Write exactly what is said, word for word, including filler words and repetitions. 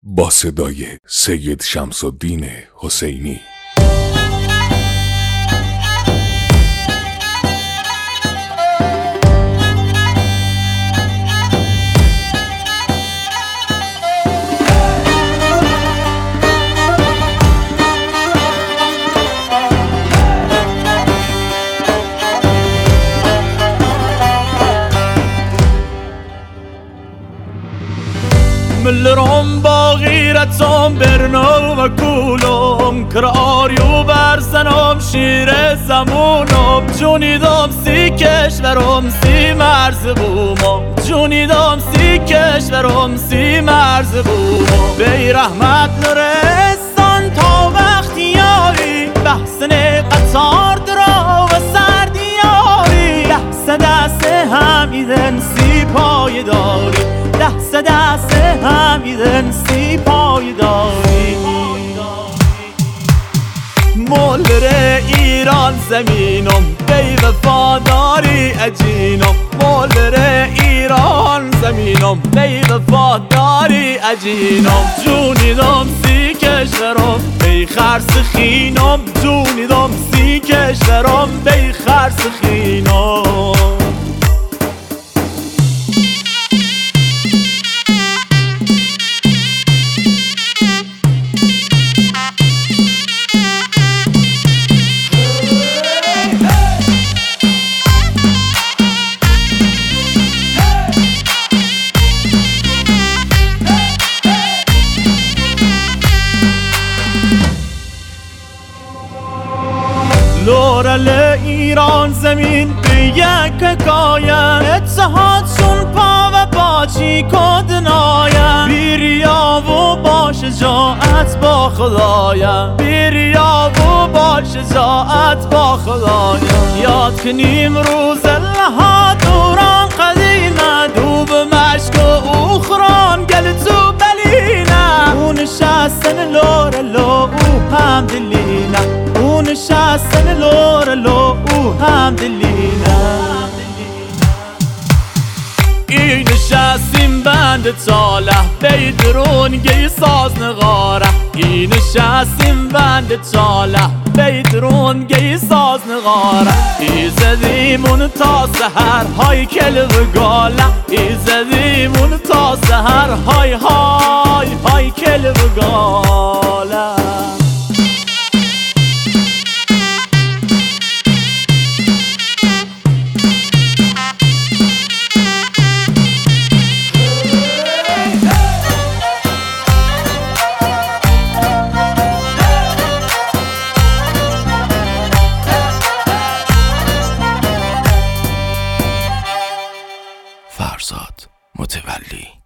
با صدای سید شمس‌الدین حسینی. ملرم با غیرتم برنو و کولم کرآریو برزنم شیر زمونم جونیدم سی کشورم سی مرز بومم جونیدم سی کشورم سی مرز بومم بی رحمت نورستان تا وقتی یاری بحثن قطار درا و سردیاری دست دست همیدن سی پای داری دست دست همیدن سی پای داری مولر ایران زمینم بی وفاداری اجینم مولر ایران زمینم بی وفاداری اجینم جونیدم سی کشورم بی خرس خینم جونیدم سی کشورم بی خرس خینم لورل ایران زمین به یک کایم اتحادشون پا و باچی کدنایم بیریا و با شجاعت با خدایم بیریا و با شجاعت با خدایم یاد کنیم روز لها دوران قدیمه دوب مشک و اوخران گل تو بلینه اون شستن لورلو او هم دلینه اون شستن لورلو او هم دلینه این شستیم بند تاله بیدرون گی ساز نغاره این شستیم بند تاله بیدرون گی ساز نغاره ایزدیمون تا سهر های کل و گاله ایزدیمون تا سهر های های های کل و گاله فرزاد متولی.